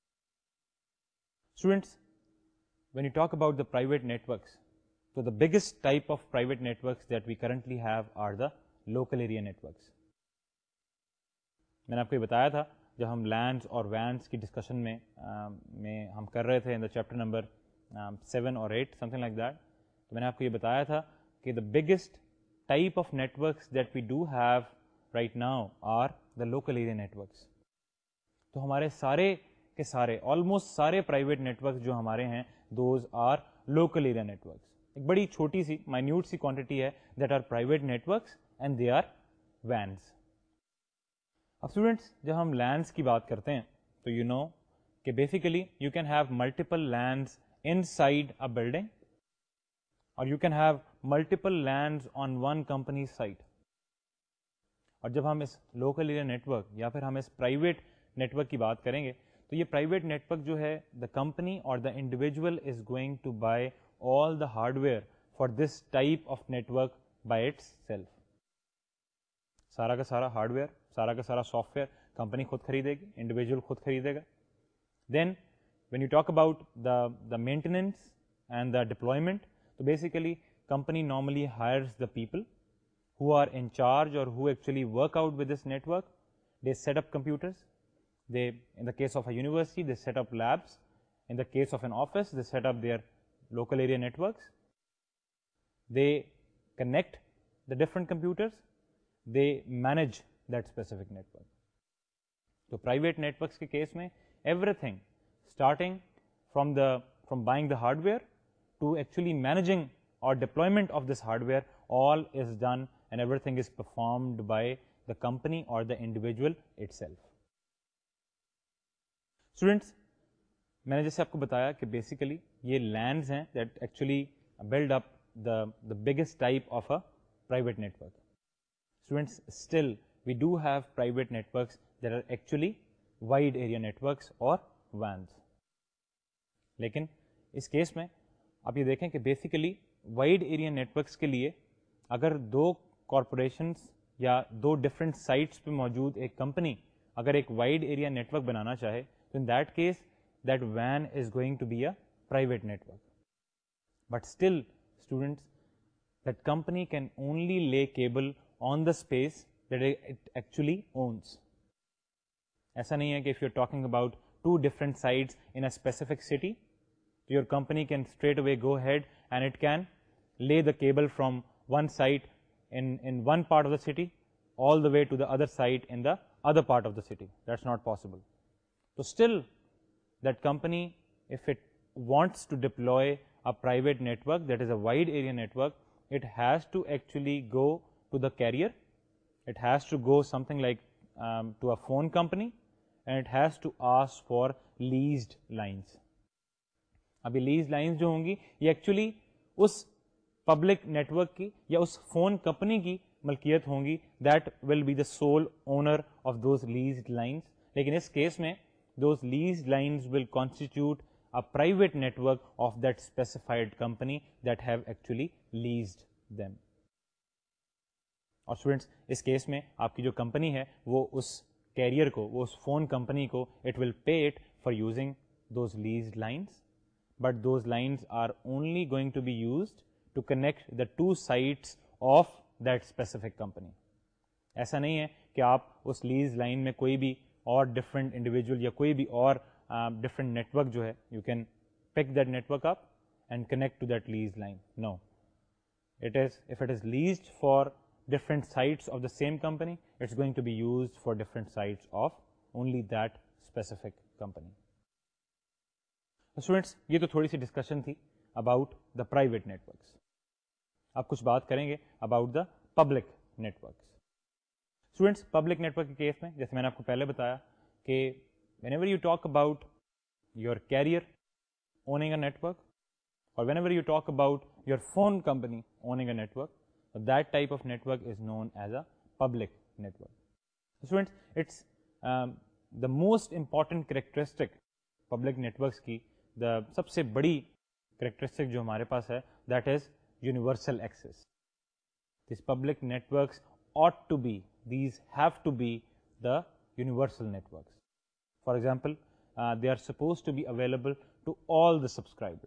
A: Students, when you talk about the private networks, so the biggest type of private networks that we currently have are the local area networks. میں نے آپ کو یہ بتایا تھا جب ہم lands اور وینس کی ڈسکشن میں میں ہم کر رہے تھے in the chapter number seven اور eight something like that, تو میں نے آپ کو یہ بتایا تھا کہ the biggest type of networks that we do have right now are the local area networks. تو ہمارے سارے کے سارے آلموسٹ سارے پرائیویٹ نیٹورکس جو ہمارے ہیں those are local area networks. ایک بڑی چھوٹی سی مائنیوٹ سی کوانٹٹی ہے that are private networks and they are WANs. اب اسٹوڈینٹس, جب ہم لینڈس کی بات کرتے ہیں تو یو نو کہ basically you can have multiple LANs inside a building اور you can have multiple LANs on one company site. اور جب ہم اس لوکل ایریا نیٹورک یا پھر ہم اس پرائیویٹ نیٹورک کی بات کریں گے تو یہ پرائیویٹ نیٹورک جو ہے دا کمپنی اور the individual is going to buy all the hardware for this type of network by itself. سارا کا سارا ہارڈ ویئر, سارا کا سارا سافٹ ویئر کمپنی خود خریدے گی, انڈیویجول خود خریدے گا. Then when you talk about the the maintenance and the deployment, تو basically company normally hires the people who are in charge or who actually work out with this network. They set up computers. They, in the case of a university, they set up labs. In the case of an office, they set up their local area networks. They connect the different computers. They manage that specific network. So private networks ke case mein, everything starting from the from buying the hardware to actually managing or deployment of this hardware, all is done and everything is performed by the company or the individual itself. Students, میں نے جیسے آپ کو بتایا کہ basically یہ LANs ہیں that actually build up the the biggest type of a private network. Students, still we do have private networks that are actually wide area networks اور وینس. لیکن اس کیس میں آپ یہ دیکھیں کہ بیسیکلی وائڈ ایریا نیٹورکس کے لیے اگر دو کارپوریشنس یا دو ڈفرینٹ سائٹس پہ موجود ایک کمپنی اگر ایک وائڈ ایریا نیٹورک بنانا چاہے تو ان دیٹ کیس دیٹ وین is going to be a private network. But still students, that company can only lay cable on the space that it actually owns. ایسا نہیں ہے کہ if you are talking about two different sites in a specific city, your company can straight away go ahead and it can lay the cable from one site in, in one part of the city all the way to the other site in the other part of the city. That's not possible. So still that company, if it wants to deploy a private network that is a wide area network, it has to actually go to the carrier. It has to go something like um, to a phone company and it has to ask for leased lines. ابھی leased lines جو ہوں گی یہ actually اس public network کی یا اس phone company کی ملکیت ہوں گی, that will be the sole owner of those leased lines. لیکن اس کیس میں those leased lines will constitute a private network of that specified company that have actually leased them. اور اسٹوڈینٹس, اس case میں آپ کی جو کمپنی ہے وہ اس کیریئر کو, وہ اس فون کمپنی کو it will pay it for using those leased lines, but those lines are only going to be used to connect the two sites of that specific company. ایسا نہیں ہے کہ آپ اس لیز لائن میں کوئی بھی اور ڈفرینٹ انڈیویجول یا کوئی بھی اور ڈفرینٹ نیٹورک جو ہے you can pick that network up and connect to that lease line. No, it is if it is leased for different sites of the same company, it's going to be used for different sites of only that specific company. Students, یہ تو تھوڑی سی discussion تھی about the private networks. آپ کچھ بات کریں گے about the public networks. Students, public network کے کیس میں جیسے میں نے آپ کو پہلے بتایا کہ whenever you talk about your carrier owning a network اور whenever you talk about your phone company owning a network, that type of network is known as a public network. Students, it's the most important characteristic public networks کی the سب سے بڑی characteristic جو ہمارے پاس ہے that is universal access. These public networks ought to be, these have to be the universal networks. For example, uh, they are supposed to be available to all the subscribers.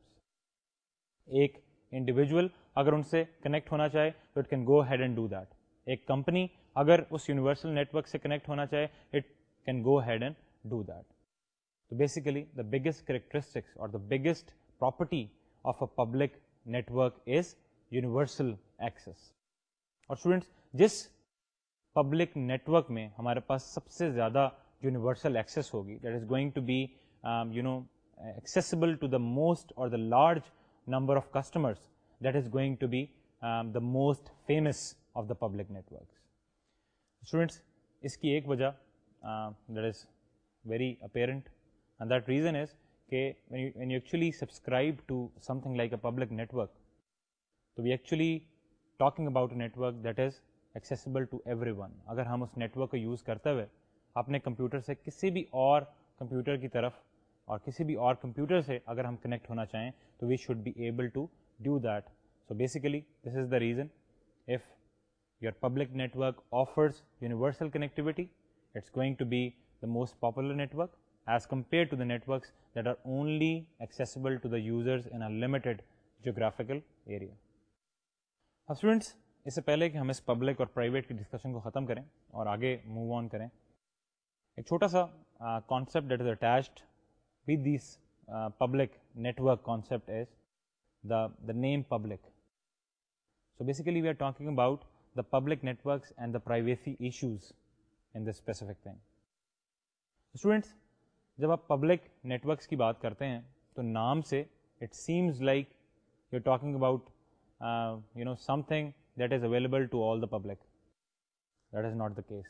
A: ایک individual اگر ان سے connect ہونا چاہے تو it can go ahead and do that. ایک company اگر اس یونیورسل نیٹورک سے کنیکٹ ہونا چاہے it can go ahead and do that. تو بیسیکلی دا بگیسٹ کریکٹرسٹکس اور the biggest property of a public network is universal access. اور students جس پبلک نیٹورک میں ہمارے پاس سب سے زیادہ یونیورسل ایکسیس ہوگی that is going to be you know accessible to the most اور the large number of customers, that is going to be um, the most famous of the public networks. Students, اس کی ایک وجہ uh, that is very apparent, and that reason is کہ when you, when you actually subscribe to something like a public network, so we actually talking about a network that is accessible to everyone. اگر ہم اس network کو use کرتے ہوئے اپنے computer سے کسی بھی اور کمپیوٹر کی طرف اور کسی بھی اور کمپیوٹر سے اگر ہم کنیکٹ ہونا چاہیں تو we should be able to do that. So basically this is the reason of your public network offers universal connectivity it's going to be the most popular network as compare to the networks that are only accessible to the users in a limited geographical area. اب students اس سے پہلے کہ ہم اس public اور private کی discussion کو ختم کریں اور آگے موو آن کریں, ایک چھوٹا سا concept that is attached with this uh, public network concept is the the name public. So basically we are talking about the public networks and the privacy issues in this specific thing. Students, جب آپ public networks کی بات کرتے ہیں تو نام سے it seems like you're talking about uh, you know something that is available to all the public. That is not the case.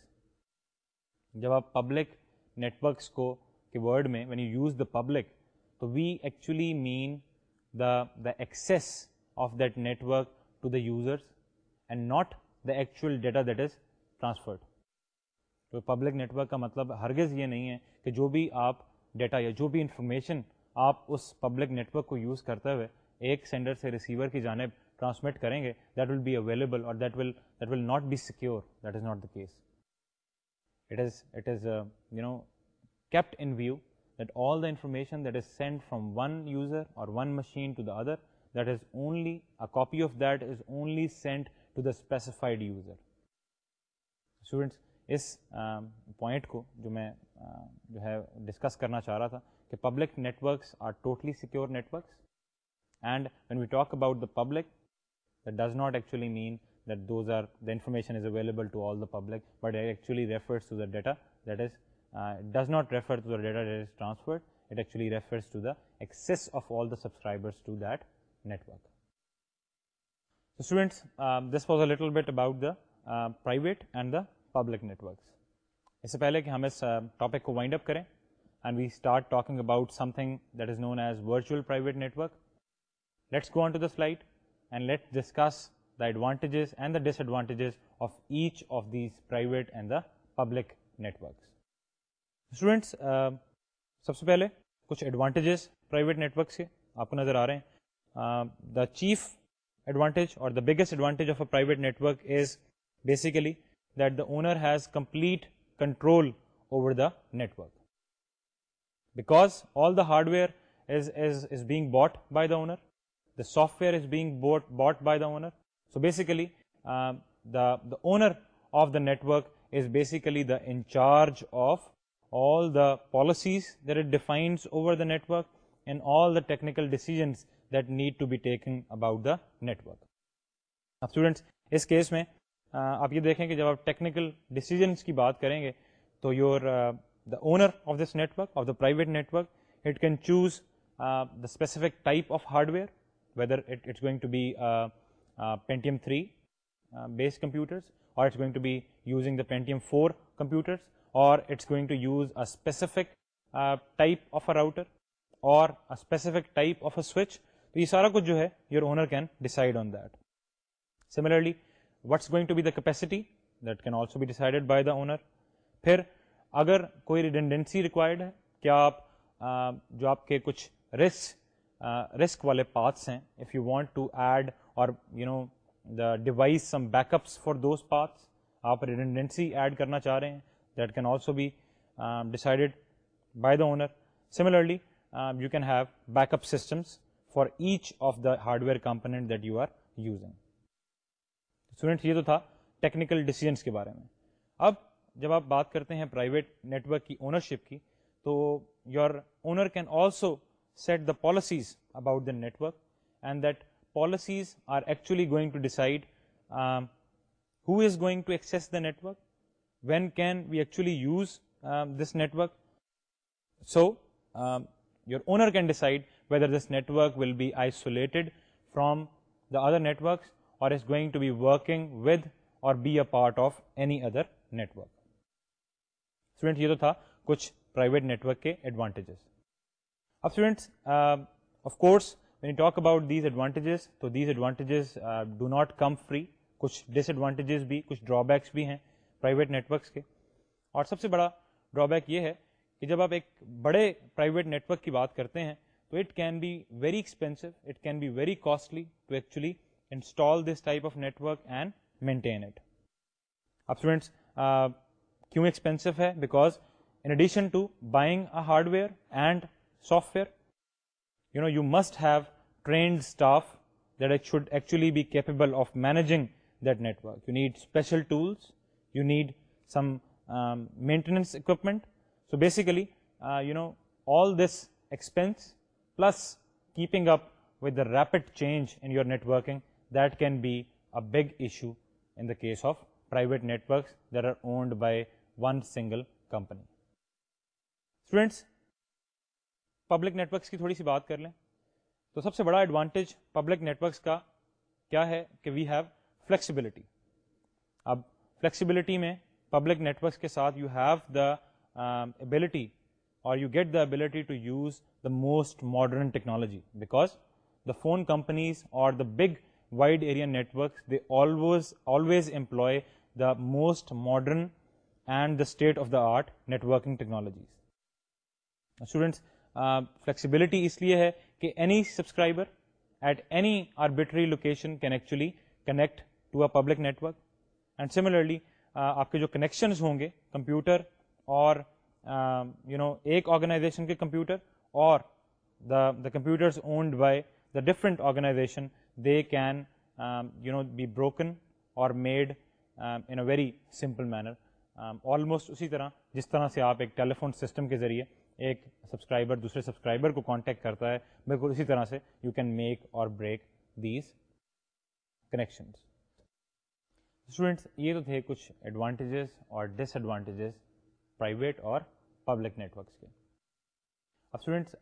A: جب آپ public networks کو کہ ورڈ میں when you use the public تو we actually mean the the access of that network to the users and not the actual data that is transferred. تو public network کا مطلب ہرگز یہ نہیں ہے کہ جو بھی آپ ڈیٹا یا جو بھی انفارمیشن آپ اس پبلک نیٹورک کو یوز کرتے ہوئے ایک سینڈر سے ریسیور کی جانب ٹرانسمٹ کریں گے دیٹ ول بی اویلیبل اور that will that will not be secure. That is not the case. It is it is you know kept in view that all the information that is sent from one user or one machine to the other, that is only a copy of that is only sent to the specified user. Students, اس point کو جو میں جو ہے discuss کرنا چاہ رہا تھا کہ public networks are totally secure networks, and when we talk about the public that does not actually mean that those are the information is available to all the public, but it actually refers to the data that is Uh, it does not refer to the data that is transferred, it actually refers to the access of all the subscribers to that network. So students, um, this was a little bit about the uh, private and the public networks. اس سے پہلے کہ ہم اس topic کو wind up کریں and we start talking about something that is known as virtual private network, let's go on to the slide and let's discuss the advantages and the disadvantages of each of these private and the public networks. Students سب سے پہلے کچھ advantages private networks کے آپ کو نظر آ رہے ہیں. دا چیف ایڈوانٹیج اور the biggest advantage of a private network is basically that the owner has complete control over the network because all the hardware is is is being bought by the owner, the software is being bought by the owner. So basically the the owner of the network is basically the in charge of all the policies that it defines over the network and all the technical decisions that need to be taken about the network. اب students اس case میں آپ یہ دیکھیں کہ جب آپ technical decisions کی بات کریں گے تو your the owner of this network of the private network it can choose the specific type of hardware whether it it's going to be Pentium three based computers or it's going to be using the Pentium four computers, or it's going to use a specific uh, type of a router or a specific type of a switch. تو یہ سارا کچھ جو ہے your owner can decide on that. Similarly, what's going to be the capacity that can also be decided by the owner. پھر اگر کوئی redundancy required ہے, کیا آپ جو آپ کے کچھ رسک رسک والے پاتھس ہیں, if you want to add اور you know the device some backups for those paths, آپ ریڈنڈنسی ایڈ کرنا چاہ رہے ہیں, that can also be decided by the owner. Similarly you can have backup systems for each of the hardware component that you are using. Students یہ تو تھا technical decisions کے بارے میں. اب جب آپ بات کرتے ہیں پرائیویٹ نیٹ ورک کی اونرشپ کی, تو your owner can also set the policies about the network, and that policies are actually going to decide who is going to access the network, when can we actually use um, this network. So um, your owner can decide whether this network will be isolated from the other networks or is going to be working with or be a part of any other network. Students, یہ تو تھا کچھ private network کے advantages. اب students, uh, of course when you talk about these advantages, so these advantages uh, do not come free. کچھ ڈس advantages بھی, کچھ ڈرا backs بھی ہیں پرائیویٹ نیٹورکس کے. اور سب سے بڑا ڈرا بیک یہ ہے کہ جب آپ ایک بڑے پرائیویٹ نیٹورک کی بات کرتے ہیں تو it can be very expensive, it can be very costly to actually install this type of network and maintain it. اب اسٹوڈینٹس کیوں ایکسپینسو ہے؟ Because in addition to buying a hardware and software, you know you must have trained staff that it should actually be capable of managing that network. You need special tools, you need some um, maintenance equipment. So basically, uh, you know, all this expense plus keeping up with the rapid change in your networking, that can be a big issue in the case of private networks that are owned by one single company. Students, public networks کی تھوڑی سی بات کر لیں. تو سب سے بڑا advantage public networks کا کیا ہے کہ وی ہیو فلیکسیبلٹی. اب فلیکسیبلٹی میں پبلک نیٹورکس کے ساتھ یو ہیو دا ایبلٹی اور you get the ability to use the most modern technology, because the phone companies اور the big wide area networks they always always employ the most modern and the state of the art networking technologies. Students, flexibility اس لیے ہے کہ any subscriber at any arbitrary location can actually connect to a public network. And similarly آپ کے جو connections ہوں گے computer اور یو نو ایک آرگنائزیشن کے کمپیوٹر اور the the computers owned by the different organization, they can you know be broken اور made in a very simple manner, almost اسی طرح جس طرح سے آپ ایک ٹیلیفون سسٹم کے ذریعے ایک سبسکرائبر دوسرے سبسکرائبر کو کانٹیکٹ کرتا ہے, بالکل اسی طرح سے یو کین میک اور بریک دیز کنیکشنز. اسٹوڈینٹس, یہ تو تھے کچھ ایڈوانٹیجز اور ڈس ایڈوانٹیجز پرائیویٹ اور پبلک نیٹورکس کے. اب اسٹوڈینٹس,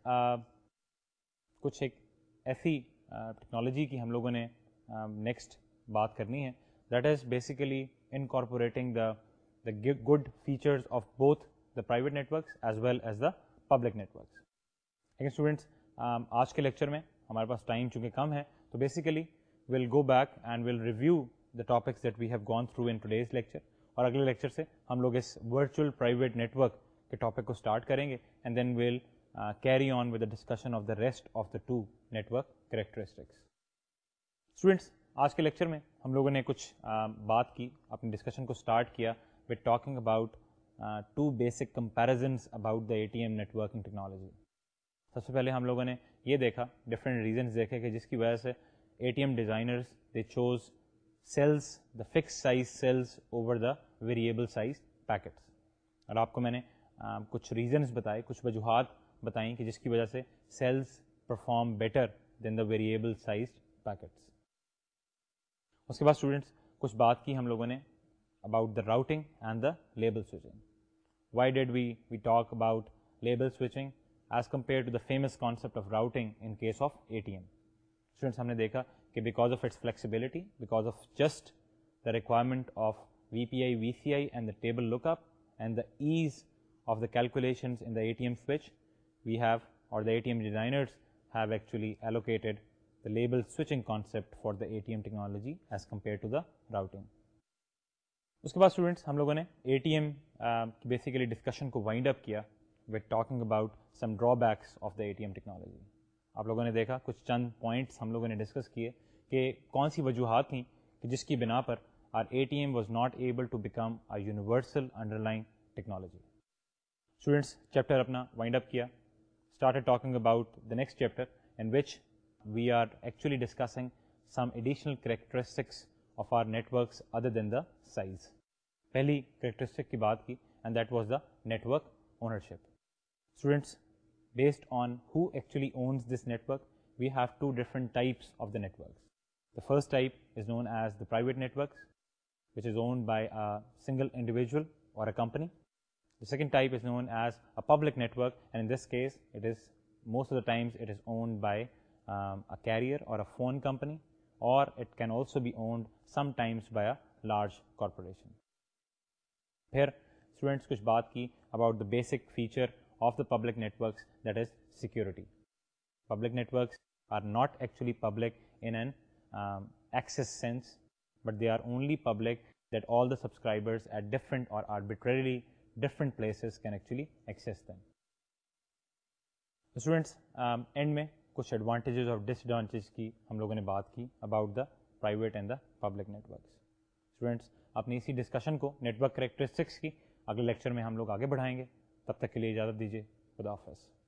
A: کچھ ایک ایسی ٹیکنالوجی کی ہم لوگوں نے نیکسٹ بات کرنی ہے, that is basically incorporating the the good features of both the private networks as well as the public networks. لیکن اسٹوڈینٹس, آج کے لیکچر میں ہمارے پاس ٹائم چونکہ کم ہے, تو basically we'll go back and we'll review the topics that we have gone through in today's lecture. اور اگلے لیکچر سے ہم لوگ اس ورچوئل پرائیویٹ نیٹورک کے ٹاپک کو اسٹارٹ کریں گے, and then we'll uh, carry on with the discussion of the rest of the two network characteristics. Students, آج کے لیکچر میں ہم لوگوں نے کچھ uh, بات کی, اپنی ڈسکشن کو اسٹارٹ کیا with talking about Uh, two basic comparisons about the A T M networking technology. سب سے پہلے ہم لوگوں نے یہ دیکھا, different reasons دیکھے کہ جس کی وجہ سے A T M designers they chose cells, the fixed size cells over the variable size packets. اور آپ کو میں نے uh, کچھ reasons بتائے, کچھ وجوہات بتائیں کہ جس کی وجہ سے cells perform better than the variable sized packets. اس کے بعد اسٹوڈینٹس کچھ بات کی ہم لوگوں نے about the routing and the label switching. Why did we we talk about label switching as compared to the famous concept of routing in case of A T M? Students, ہم نے دیکھا کہ because of its flexibility, because of just the requirement of V P I, V C I and the table lookup and the ease of the calculations in the A T M switch, we have, or the A T M designers have actually allocated the label switching concept for the A T M technology as compared to the routing. اس کے بعد students ہم لوگوں نے A T M کی basically discussion کو wind up کیا with talking about some drawbacks of the A T M technology. آپ لوگوں نے دیکھا کچھ چند پوائنٹس ہم لوگوں نے ڈسکس کیے کہ کون سی وجوہات تھیں کہ جس کی بنا پر our A T M was not able to become a universal underlying technology. Students chapter اپنا وائنڈ اپ کیا, started talking about the next chapter in which we are actually discussing some additional characteristics of our networks other than the size. پہلی characteristic کی بات کی and that was the network ownership. Students, based on who actually owns this network, we have two different types of the networks. The first type is known as the private networks, which is owned by a single individual or a company. The second type is known as a public network, and in this case it is most of the times it is owned by um, a carrier or a phone company, or it can also be owned sometimes by a large corporation. پھر students کچھ بات کی about the basic feature of the public networks, that is security. Public networks are not actually public in an um, access sense, but they are only public that all the subscribers at different or arbitrarily different places can actually access them. Students, um, end میں کچھ advantages اور disadvantages کی ہم لوگوں نے بات کی about the private and the public networks. Students, اپنی اسی ڈسکشن کو نیٹورک کریکٹرسٹکس کی اگلے لیکچر میں ہم لوگ آگے بڑھائیں گے. تب تک کے لیے اجازت دیجیے. خدا حافظ.